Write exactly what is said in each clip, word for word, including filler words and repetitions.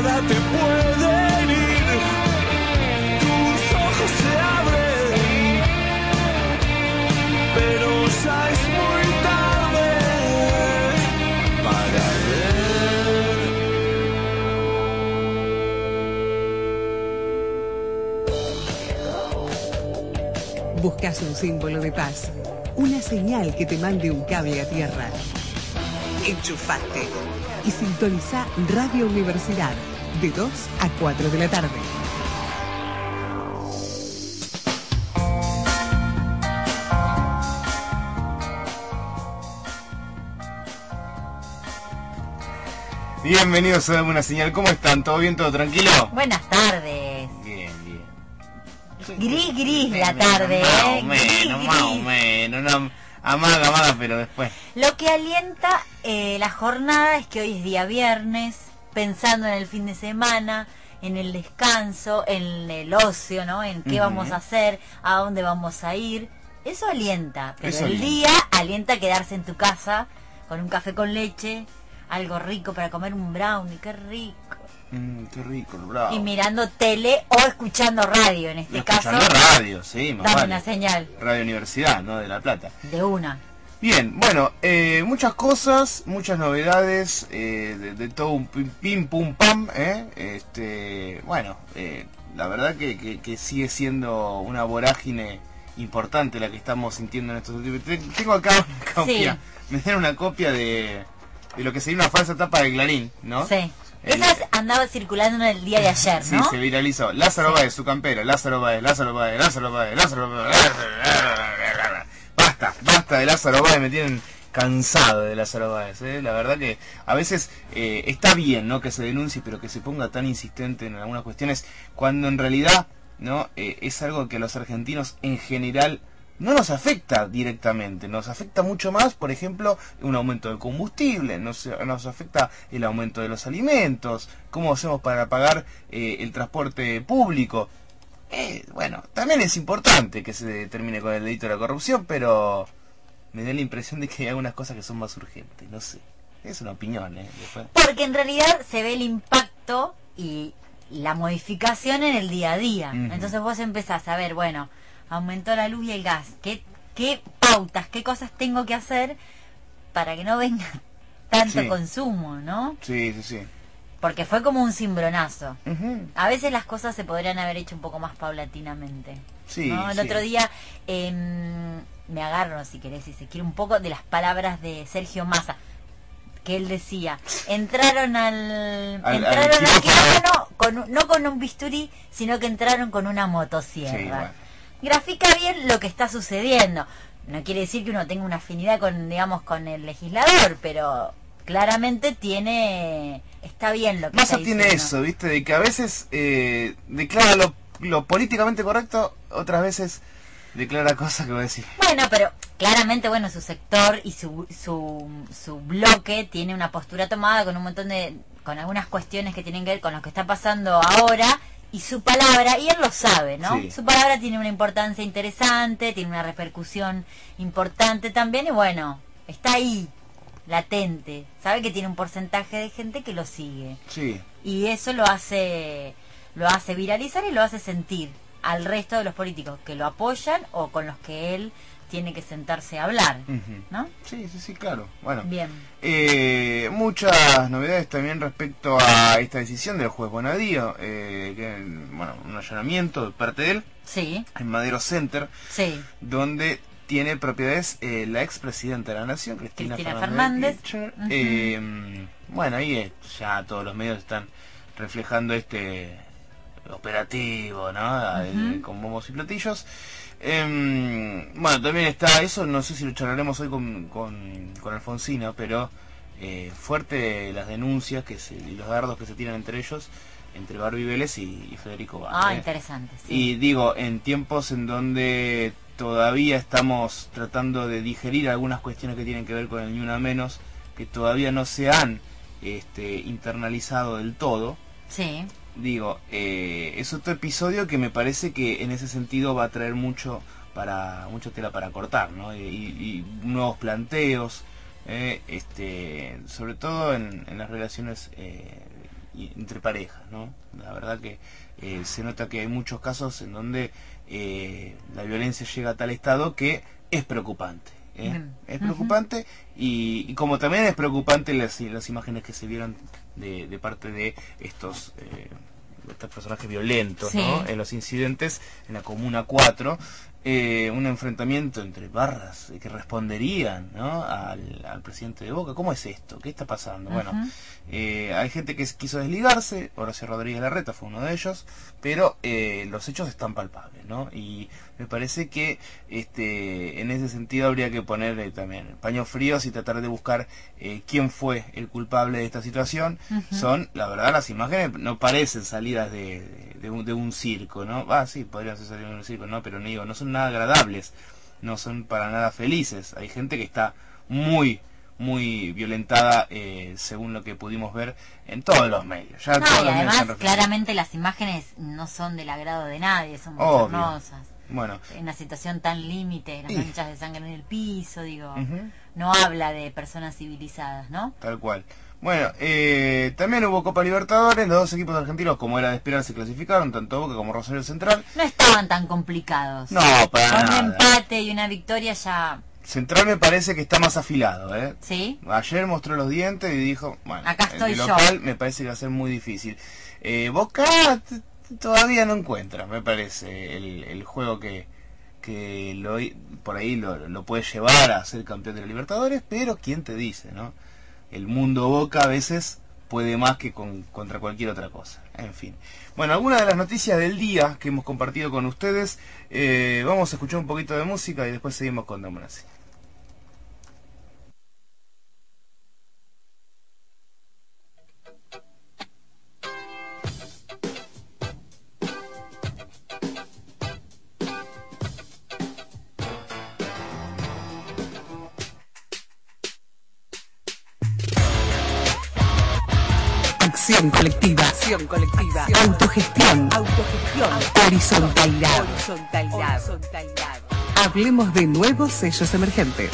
nada te puede herir. Tus ojos se abren, pero ya es muy tarde para ver. Buscas un símbolo de paz, una señal que te mande un cable a tierra. Enchufate y sintoniza Radio Universidad de dos a cuatro de la tarde. Bienvenidos a Una Señal. ¿Cómo están? ¿Todo bien? ¿Todo tranquilo? Buenas tardes. Bien, bien. Gris, gris la tarde, Más ¿eh? o menos, más o menos. No, amaga, amaga, pero después. Lo que alienta eh, la jornada es que hoy es día viernes, pensando en el fin de semana, en el descanso, en el ocio, ¿no? En qué Uh-huh. vamos a hacer, a dónde vamos a ir. Eso alienta, pero Eso el alienta. día alienta quedarse en tu casa con un café con leche, algo rico para comer, un brownie, qué rico. Mm, qué rico, bravo. Y mirando tele o escuchando radio, en este caso. Escuchando radio, sí, más Dame vale. una señal. Radio Universidad, ¿no? De La Plata. De una. Bien, bueno, eh, muchas cosas, muchas novedades, eh, de, de todo un pim, pim pum pam, ¿eh? Este, bueno, eh, la verdad que, que, que sigue siendo una vorágine importante la que estamos sintiendo en estos últimos... Tengo acá una copia, Sí. me dieron una copia de, de lo que sería una falsa tapa de Clarín, ¿no? Sí. El- Esa andaba circulando en el día de ayer, Sí, ¿no? se viralizó. Lázaro Sí. Báez, su campero. Lázaro Báez, Lázaro Báez, Lázaro Báez, Lázaro Báez. Basta, basta de Lázaro Báez, me tienen cansado de Lázaro Báez, ¿eh? La verdad que a veces eh, está bien, ¿no? Que se denuncie, pero que se ponga tan insistente en algunas cuestiones, cuando en realidad, ¿no? Eh, es algo que a los argentinos en general no nos afecta directamente, nos afecta mucho más, por ejemplo, un aumento del combustible, nos, nos afecta el aumento de los alimentos, cómo hacemos para pagar eh, el transporte público. Eh, bueno, también es importante que se termine con el delito de la corrupción, pero me da la impresión de que hay algunas cosas que son más urgentes, no sé. Es una opinión, ¿eh? Después. Porque en realidad se ve el impacto y la modificación en el día a día. Ujú. Entonces vos empezás a ver, bueno, aumentó la luz y el gas. ¿Qué, qué pautas, qué cosas tengo que hacer para que no venga tanto Sí. consumo, ¿no? Sí, sí, sí. Porque fue como un cimbronazo. Ujú. A veces las cosas se podrían haber hecho un poco más paulatinamente. Sí, ¿no? El sí. otro día eh, me agarro, si querés, si se quiere, un poco de las palabras de Sergio Massa, que él decía, entraron al, Al- entraron al al quirófano. quirófano con un- no con un bisturí, sino que entraron con una motosierra. Sí, bueno. Grafica bien lo que está sucediendo. No quiere decir que uno tenga una afinidad con, digamos, con el legislador, pero claramente tiene, está bien lo que Massa está tiene diciendo. eso, ¿viste? De que a veces eh, declara lo, lo políticamente correcto, otras veces declara cosas que voy a decir. Bueno, pero claramente, bueno, su sector y su, su, su bloque tiene una postura tomada con un montón de, con algunas cuestiones que tienen que ver con lo que está pasando ahora, y su palabra, y él lo sabe, ¿no? Sí. Su palabra tiene una importancia interesante, tiene una repercusión importante también, y bueno, está ahí, latente, sabe que tiene un porcentaje de gente que lo sigue, Sí. y eso lo hace, lo hace viralizar y lo hace sentir al resto de los políticos que lo apoyan o con los que él tiene que sentarse a hablar, Ujú. ¿no? Sí, sí, sí, claro. Bueno. Bien. Eh, muchas novedades también respecto a esta decisión del juez Bonadío, eh, que, bueno, un allanamiento de parte de él Sí, en Madero Center, sí, donde tiene propiedades eh, la expresidenta de la Nación, Cristina, Cristina Fernández de Fernández. Kirchner. Ujú. Eh, bueno, ahí eh, ya todos los medios están reflejando este operativo, ¿no? El- Ujú. con bombos y platillos. Eh, bueno, también está eso, no sé si lo charlaremos hoy con, con, con Alfonsina, pero eh, fuerte las denuncias que se, y los dardos que se tiran entre ellos, entre Barbie Vélez y, y Federico Báez. ah, ¿eh? interesante, sí. Y digo, en tiempos en donde todavía estamos tratando de digerir algunas cuestiones que tienen que ver con el Ni Una Menos, que todavía no se han este, internalizado del todo, Sí, digo, eh, es otro episodio que me parece que en ese sentido va a traer mucho para mucha tela para cortar, ¿no? Y, y nuevos planteos, eh, este, sobre todo en, en las relaciones eh, y entre parejas, ¿no? La verdad que eh, se nota que hay muchos casos en donde eh, la violencia llega a tal estado que es preocupante. ¿eh? Bien. Es preocupante y, y como también es preocupante las, las imágenes que se vieron de, de parte de estos... Eh, estos personajes violentos, Sí. ¿no? En los incidentes en la Comuna cuatro, eh, un enfrentamiento entre barras eh, que responderían, ¿no? al, al presidente de Boca. ¿Cómo es esto? ¿Qué está pasando? Ujú. Bueno, eh, hay gente que quiso desligarse, Horacio Rodríguez Larreta fue uno de ellos, pero eh, los hechos están palpables, ¿no? Y me parece que este en ese sentido habría que poner eh, también paños fríos y tratar de buscar eh, quién fue el culpable de esta situación. Ujú. Son, la verdad, las imágenes no parecen salidas de, de, de un, de un circo, ¿no? Ah, sí, podrían ser salidas de un circo, no, pero no digo, no son nada agradables, no son para nada felices. Hay gente que está muy muy violentada, eh, según lo que pudimos ver en todos los medios. Ya No, todos y los medios además se han referido. claramente las imágenes no son del agrado de nadie, son Obvio. bochornosas. Bueno, En una situación tan límite, las Sí. manchas de sangre en el piso, digo, Ujú. no habla de personas civilizadas, ¿no? tal cual. Bueno, eh, también hubo Copa Libertadores, los dos equipos argentinos, como era de esperar, se clasificaron, tanto Boca como Rosario Central. No estaban tan complicados. No, para Con un nada. empate y una victoria ya, Central me parece que está más afilado, ¿eh? ¿sí? Ayer mostró los dientes y dijo, bueno, Acá estoy el yo. local me parece que va a ser muy difícil. Eh, Boca t- t- todavía no encuentra, me parece, el, el juego que, que lo, por ahí lo, lo puede llevar a ser campeón de la Libertadores, pero ¿quién te dice, no? El mundo Boca a veces puede más que con, contra cualquier otra cosa. En fin. Bueno, algunas de las noticias del día que hemos compartido con ustedes. Eh, vamos a escuchar un poquito de música y después seguimos con Democracia. Acción colectiva. Acción colectiva. Autogestión. Autogestión. Horizontalidad. Horizontalidad. Hablemos de nuevos sellos emergentes.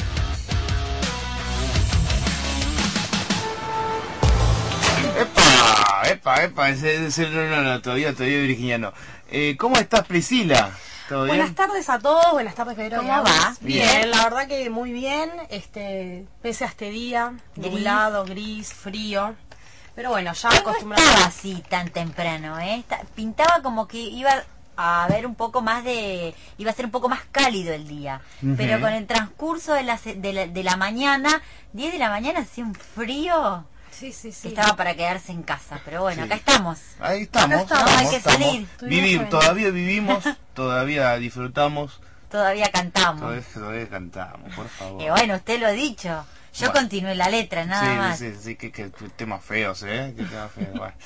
¡Epa! ¡Epa! ¡Epa! Ese, ese, no, no, no, todavía, todavía virginiano. Eh, ¿Cómo estás, Priscila? ¿Todo bien? Buenas tardes a todos, buenas tardes Pedro. ¿Cómo y Agus. va? Bien, Bien. la verdad que muy bien, este, pese a este día, Gris. nublado, gris, frío, pero bueno, ya Hoy no acostumbrado. estaba así tan temprano, ¿eh? Esta- Pintaba como que iba a haber un poco más de... Iba a ser un poco más cálido el día. Ujú. Pero con el transcurso de la, se- de la, de la mañana, diez de la mañana, hacía un frío Sí, sí, que sí. estaba para quedarse en casa. Pero bueno, Sí. acá estamos. Ahí estamos. Acá estamos, hay que salir. Vivi- Tuvimos todavía vivimos, todavía disfrutamos, Todavía cantamos. todavía, todavía cantamos, por favor. Y bueno, usted lo ha dicho. Yo Bueno. continué la letra, nada sí, más. sí, sí, que, que temas feos, ¿eh? Que temas feos. Bueno.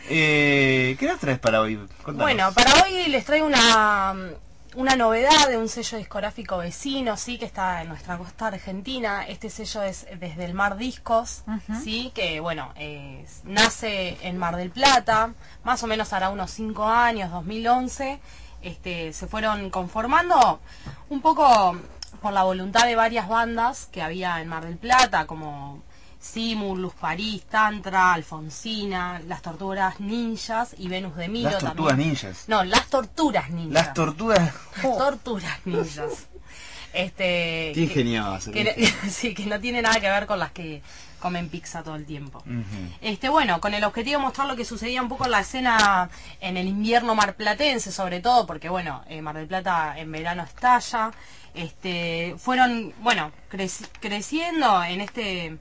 Eh, ¿Qué nos traes para hoy? Contanos. Bueno, para hoy les traigo una, una novedad de un sello discográfico vecino, sí, que está en nuestra costa argentina. Este sello es desde el Mar Discos, Ujú. sí, que bueno, eh, nace en Mar del Plata, más o menos hará unos cinco años, dos mil once. Este, se fueron conformando un poco por la voluntad de varias bandas que había en Mar del Plata, como Simul, Luz París, Tantra, Alfonsina, Las Tortugas Ninjas y Venus de Milo. Las tortugas también. ninjas. No, Las Torturas Ninjas. Las tortugas. Las Torturas Ninjas. Este, Qué que- ingenioso. que, qué- sí, que no tiene nada que ver con las que comen pizza todo el tiempo. Ujú. Este, bueno, con el objetivo de mostrar lo que sucedía un poco en la escena en el invierno marplatense, sobre todo, porque bueno, eh, Mar del Plata en verano estalla. Este, fueron, bueno, creci- creciendo en este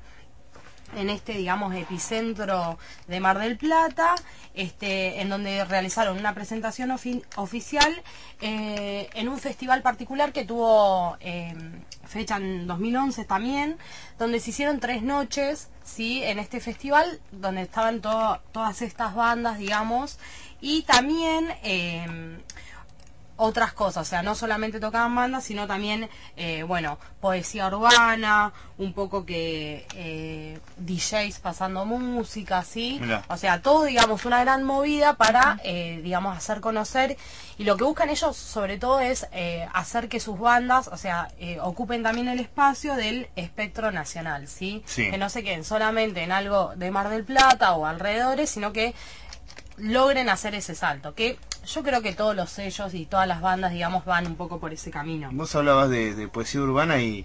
en este, digamos, epicentro de Mar del Plata, este, en donde realizaron una presentación ofi- oficial eh, en un festival particular que tuvo eh, fecha en dos mil once también, donde se hicieron tres noches, ¿sí? En este festival, donde estaban to- todas estas bandas, digamos, y también... Eh, otras cosas, o sea, no solamente tocaban bandas, sino también, eh, bueno, poesía urbana, un poco que eh, D Js pasando música, ¿sí? Mirá. O sea, todo, digamos, una gran movida para, eh, digamos, hacer conocer, y lo que buscan ellos, sobre todo, es eh, hacer que sus bandas, o sea, eh, ocupen también el espacio del espectro nacional, ¿sí? Sí. Que no se queden solamente en algo de Mar del Plata o alrededores, sino que logren hacer ese salto, que yo creo que todos los sellos y todas las bandas, digamos, van un poco por ese camino. Vos hablabas de, de poesía urbana y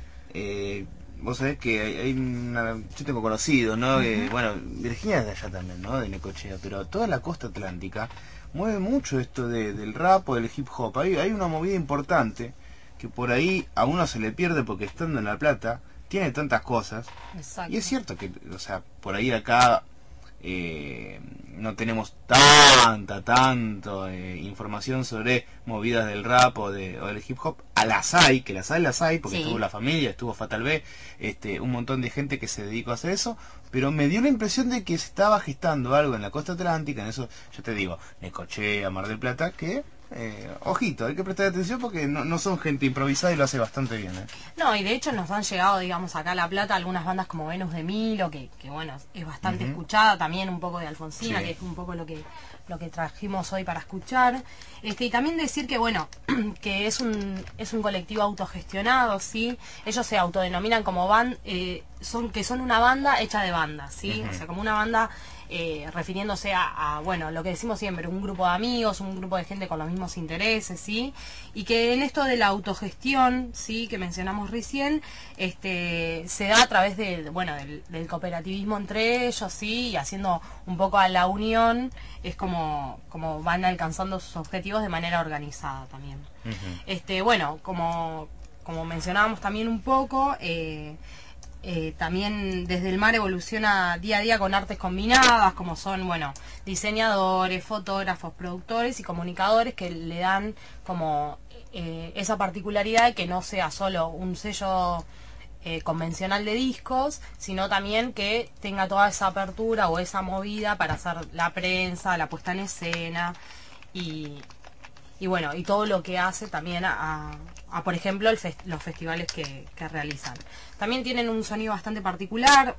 eh, vos sabés que hay, hay una, yo tengo conocido, ¿no? Uh-huh. Que, bueno, Virginia es de allá también, ¿no? De Necochea, pero toda la costa atlántica mueve mucho esto de, del rap o del hip hop. Hay, hay una movida importante que por ahí a uno se le pierde porque estando en La Plata tiene tantas cosas. Exacto. Y es cierto que, o sea, por ahí acá Eh, no tenemos tanta, tanto eh, información sobre movidas del rap o, de, o del hip hop. A las hay, que las hay, las hay, porque sí. estuvo La Familia, estuvo Fatal B, este, un montón de gente que se dedicó a hacer eso, pero me dio la impresión de que se estaba gestando algo en la costa atlántica, en eso, yo te digo, Necochea, Mar del Plata, que... Eh, ojito, hay que prestar atención porque no, no son gente improvisada y lo hace bastante bien, ¿eh? No, y de hecho nos han llegado, digamos, acá a La Plata algunas bandas como Venus de Milo, que, que bueno, es bastante uh-huh. escuchada, también un poco de Alfonsina, sí. que es un poco lo que lo que trajimos hoy para escuchar. Este, y también decir que, bueno, que es un es un colectivo autogestionado, ¿sí? Ellos se autodenominan como band, eh, son que son una banda hecha de bandas, ¿sí? Uh-huh. O sea, como una banda... Eh, refiriéndose a, a, bueno, lo que decimos siempre, un grupo de amigos, un grupo de gente con los mismos intereses, ¿sí? Y que en esto de la autogestión, ¿sí? Que mencionamos recién, este, se da a través de, bueno, del, del cooperativismo entre ellos, ¿sí? Y haciendo un poco a la unión, es como, como van alcanzando sus objetivos de manera organizada también. Uh-huh. Este, bueno, como, como mencionábamos también un poco, eh, Eh, también desde el mar evoluciona día a día con artes combinadas, como son, bueno, diseñadores, fotógrafos, productores y comunicadores que le dan como eh, esa particularidad de que no sea solo un sello eh, convencional de discos, sino también que tenga toda esa apertura o esa movida para hacer la prensa, la puesta en escena y... y bueno, y todo lo que hace también a, a, a por ejemplo, el fest los festivales que, que realizan. También tienen un sonido bastante particular,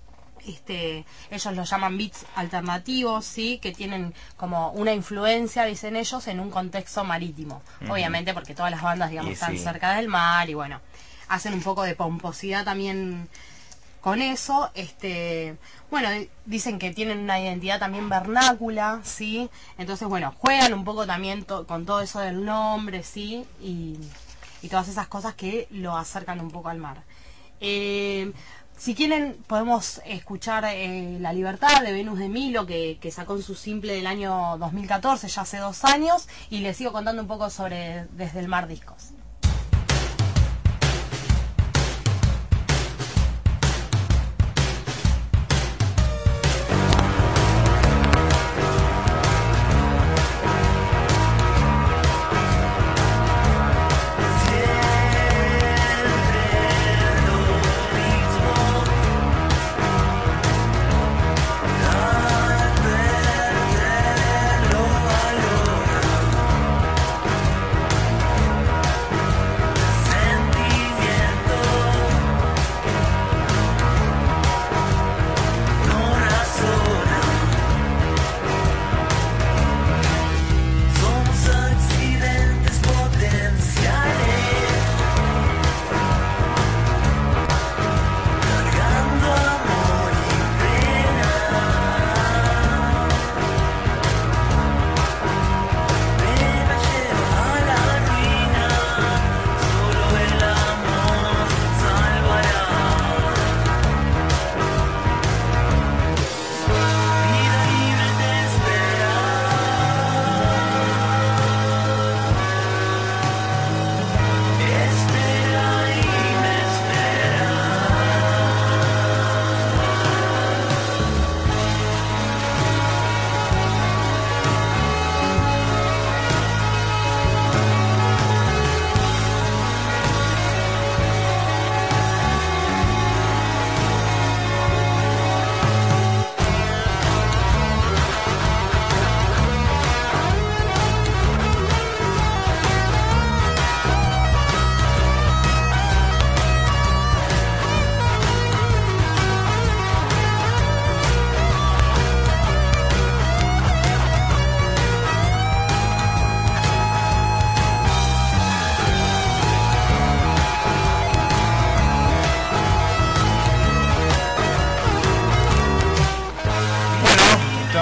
este, ellos lo llaman beats alternativos, ¿sí? Que tienen como una influencia, dicen ellos, en un contexto marítimo. Uh-huh. Obviamente porque todas las bandas, digamos, y están sí. cerca del mar y bueno, hacen un poco de pomposidad también con eso. Este, bueno, dicen que tienen una identidad también vernácula, ¿sí? Entonces, bueno, juegan un poco también to con todo eso del nombre, ¿sí? Y, y todas esas cosas que lo acercan un poco al mar. Eh, si quieren, podemos escuchar eh, La Libertad de Venus de Milo, que, que sacó en su simple del año dos mil catorce, ya hace dos años, y les sigo contando un poco sobre Desde el Mar Discos.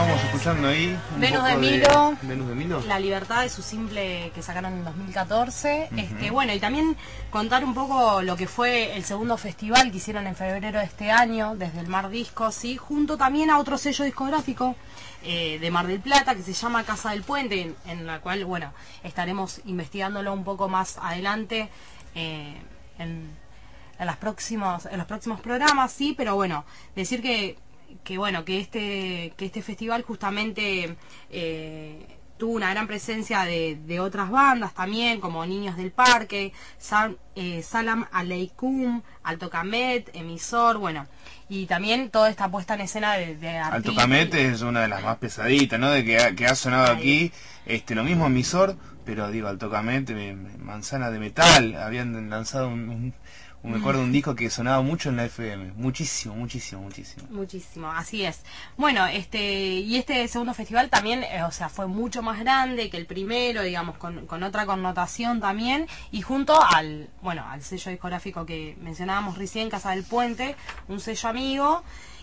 estábamos escuchando ahí? Un Venus poco de Milo. Venus de Milo. La Libertad es su simple que sacaron en dos mil catorce. Ujú. este, bueno, y también contar un poco lo que fue el segundo festival que hicieron en febrero de este año, desde el Mar Discos, ¿sí? Junto también a otro sello discográfico eh, de Mar del Plata que se llama Casa del Puente, en, en la cual, bueno, estaremos investigándolo un poco más adelante eh, en, en, las próximos, en los próximos programas, sí, pero bueno, decir que que bueno que este que este festival justamente eh, tuvo una gran presencia de, de otras bandas también, como Niños del Parque, Sal, eh, Salam Aleikum, Alto Camet, Emisor, bueno, y también toda esta puesta en escena de, de Alto artistas. Camet es una de las más pesaditas, ¿no? De que ha, que ha sonado aquí, este, lo mismo Emisor, pero digo, Alto Camet, eh, Manzana de Metal, habían lanzado un, un me acuerdo de un disco que sonaba mucho en la F M, muchísimo, muchísimo, muchísimo. Muchísimo, así es. Bueno, este y este segundo festival también, eh, o sea, fue mucho más grande que el primero, digamos, con, con otra connotación también, y junto al, bueno, al sello discográfico que mencionábamos recién, Casa del Puente, un sello amigo,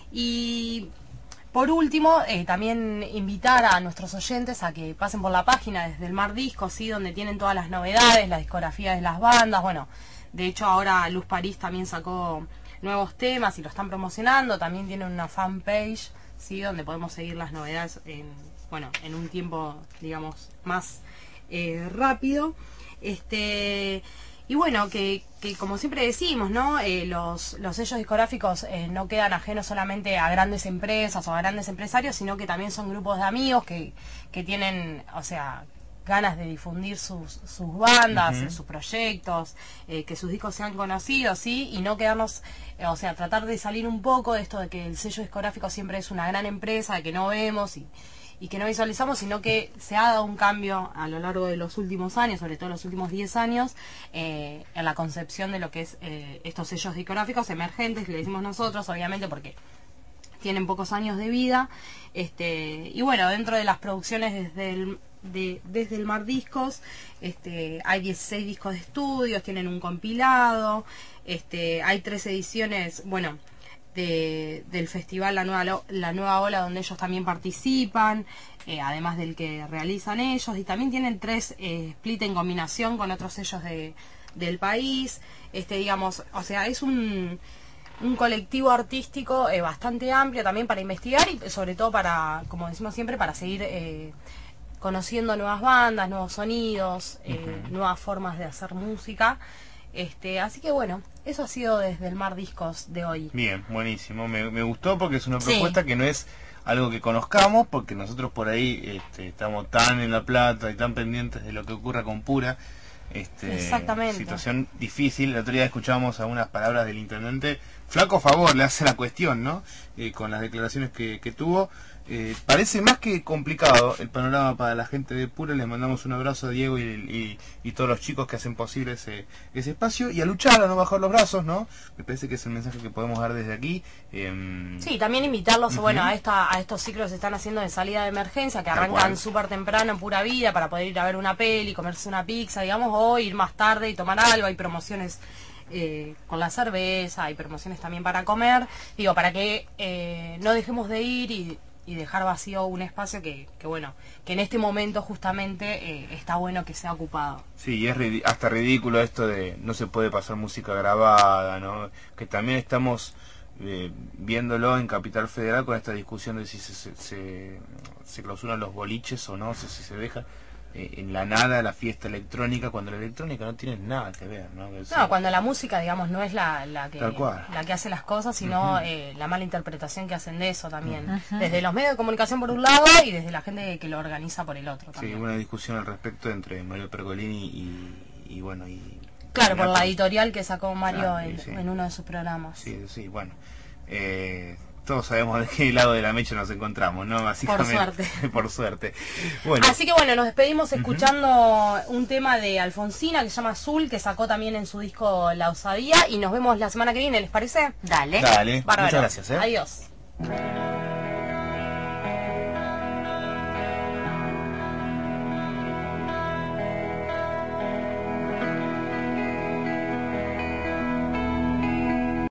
y por último, eh, también invitar a nuestros oyentes a que pasen por la página desde el Mar Discos, ¿sí? Donde tienen todas las novedades, la discografía de las bandas, bueno. De hecho, ahora Luz París también sacó nuevos temas y lo están promocionando. También tienen una fanpage, ¿sí? Donde podemos seguir las novedades en, bueno, en un tiempo, digamos, más eh, rápido. Este y bueno, que, que como siempre decimos, ¿no? Eh, los, los sellos discográficos eh, no quedan ajenos solamente a grandes empresas o a grandes empresarios, sino que también son grupos de amigos que, que tienen, o sea, ganas de difundir sus, sus bandas, uh-huh. sus proyectos, eh, que sus discos sean conocidos, ¿sí? Y no quedarnos, eh, o sea, tratar de salir un poco de esto de que el sello discográfico siempre es una gran empresa, de que no vemos y, y que no visualizamos, sino que se ha dado un cambio a lo largo de los últimos años, sobre todo los últimos diez años, eh, en la concepción de lo que es eh, estos sellos discográficos emergentes, que le decimos nosotros, obviamente, porque tienen pocos años de vida. este Y bueno, dentro de las producciones desde el De, desde el Mar Discos, este, hay dieciséis discos de estudios, tienen un compilado, este, hay tres ediciones, bueno, de, del festival La Nueva, La Nueva Ola, donde ellos también participan, eh, además del que realizan ellos, y también tienen tres eh, split en combinación con otros sellos de, del país, este, digamos, o sea, es un un colectivo artístico eh, bastante amplio también para investigar y sobre todo para, como decimos siempre, para seguir eh, conociendo nuevas bandas, nuevos sonidos, eh, uh-huh. nuevas formas de hacer música. Este, así que bueno, eso ha sido desde el Mar Discos de hoy. Bien, buenísimo. Me, me gustó porque es una propuesta sí. que no es algo que conozcamos, porque nosotros por ahí este, estamos tan en La Plata y tan pendientes de lo que ocurra con Pura. Este, Exactamente. Situación difícil. El otro día escuchábamos algunas palabras del intendente. Flaco favor le hace la cuestión, ¿no? Eh, con las declaraciones que, que tuvo. Eh, parece más que complicado el panorama para la gente de Pura. Les mandamos un abrazo a Diego y, y, y todos los chicos que hacen posible ese, ese espacio. Y a luchar, a no bajar los brazos, ¿no? Me parece que es el mensaje que podemos dar desde aquí. Eh, sí, también invitarlos, uh-huh. bueno, a esta a estos ciclos que se están haciendo de salida de emergencia, que arrancan súper temprano en Pura Vida para poder ir a ver una peli, comerse una pizza, digamos, o ir más tarde y tomar algo. Hay promociones Eh, con la cerveza, hay promociones también para comer, digo, para que eh, no dejemos de ir y, y dejar vacío un espacio que, que bueno, que en este momento justamente eh, está bueno que sea ocupado. Sí, y es rid- hasta ridículo esto de no se puede pasar música grabada, ¿no? Que también estamos eh, viéndolo en Capital Federal con esta discusión de si se, se, se, se clausuran los boliches o no, si, si se deja en la nada la fiesta electrónica, cuando la electrónica no tiene nada que ver, ¿no? Que No, sea, cuando la música, digamos, no es la, la que Tal cual. la que hace las cosas, sino Uh-huh. eh, la mala interpretación que hacen de eso también. Uh-huh. Desde los medios de comunicación por un lado y desde la gente que lo organiza por el otro sí, también. una discusión al respecto entre Mario Pergolini y, y bueno, y... Claro, y por la Nápoles. editorial que sacó Mario Ah, en, sí. en uno de sus programas. Sí, sí, bueno. Eh, todos sabemos de qué lado de la mecha nos encontramos, ¿no? Básicamente. Por suerte. Por suerte. Bueno. Así que bueno, nos despedimos escuchando uh-huh. un tema de Alfonsina que se llama Azul, que sacó también en su disco La Osadía, y nos vemos la semana que viene, ¿les parece? Dale. Dale. Bárbaro. Muchas gracias, ¿eh? Adiós.